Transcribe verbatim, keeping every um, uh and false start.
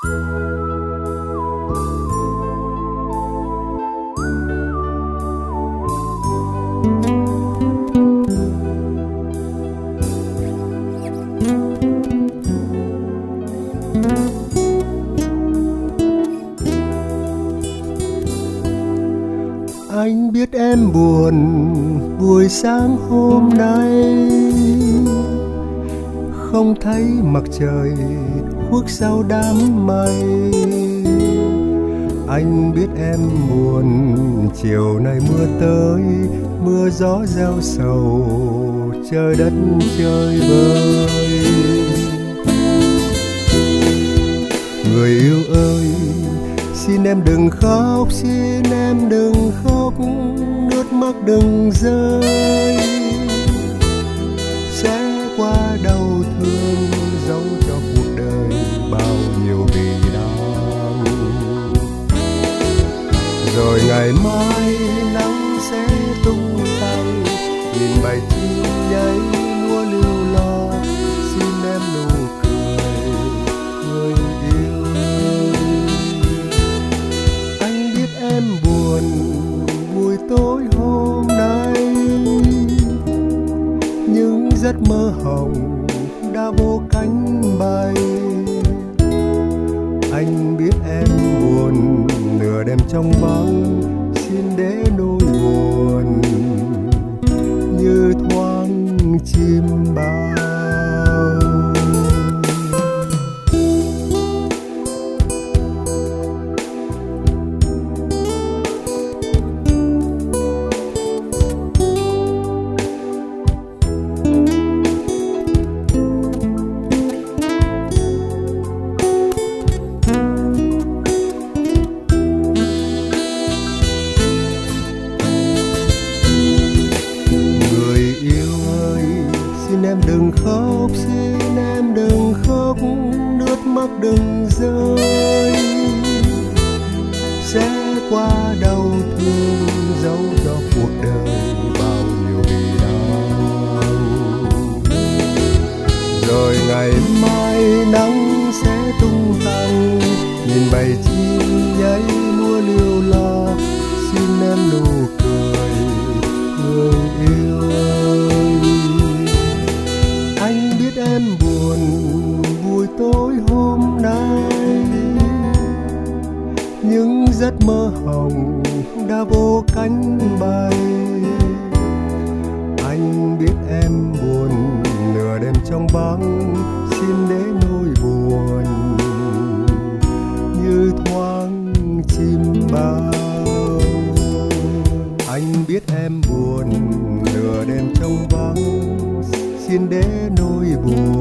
Anh biết em buồn buổi sáng hôm nay, không thấy mặt trời khuất sau đám mây. Anh biết em buồn chiều nay mưa tới, mưa gió gieo sầu trời đất chơi vơi. Người yêu ơi, xin em đừng khóc, xin em đừng khóc, nước mắt đừng rơi. Sẽ qua đau thương dấu cho cuộc đời bao nhiêu bì đau. Rồi ngày mai nắng sẽ tung tay, nhìn bầy chim nhảy múa lưu lo. Xin em nụ cười, người yêu ơi. Anh biết em buồn buổi tối hôm nay, những giấc mơ hồng đã vô cánh bay. Anh biết em buồn nửa đêm trong vắng, xin để nỗi buồn như thoáng chim bao. Em đừng khóc, xin em đừng khóc, nước mắt đừng rơi. Sẽ qua đau thương dấu cho cuộc đời bao nhiêu bì đau. Rồi ngày mai nắng sẽ tung tăng, nhìn bầy chim nhảy múa lưu lo. Xin em nụ cười, người yêu ơi. Anh biết em buồn buổi tối hôm nay, những giấc mơ hồng đã vô cánh bay. Anh biết em buồn nửa đêm trong vắng, xin để nỗi buồn như thoáng chim bao. Anh biết em buồn nửa đêm trong vắng, xin để nỗi buồn